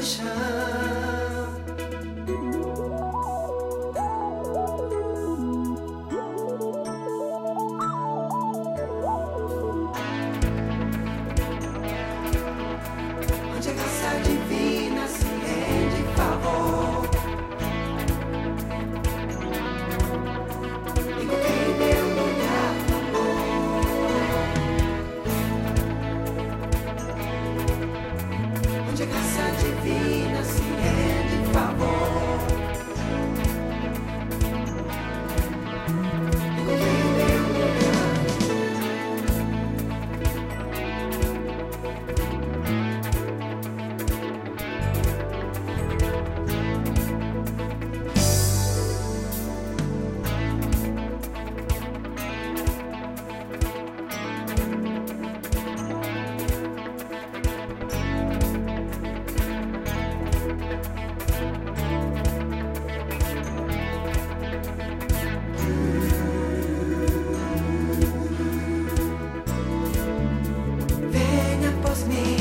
chão. Onde a graça divina se rende em favor. Encontrei meu lugar no amor. Onde a graça divina se rende em favor. Encontrei meu lugar. Venha após mim.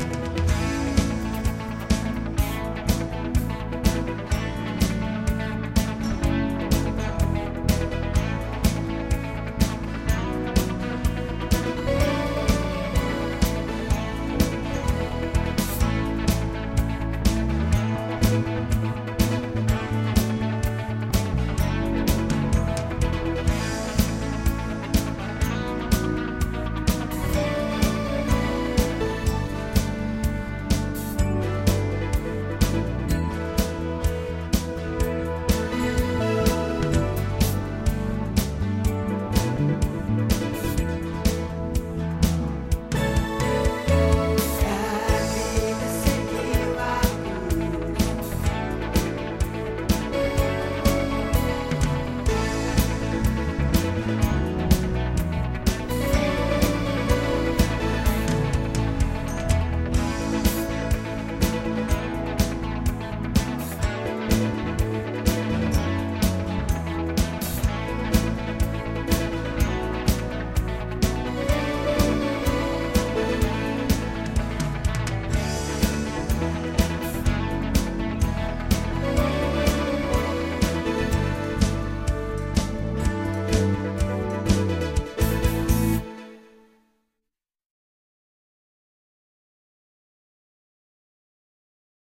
A vida seguiu a luz.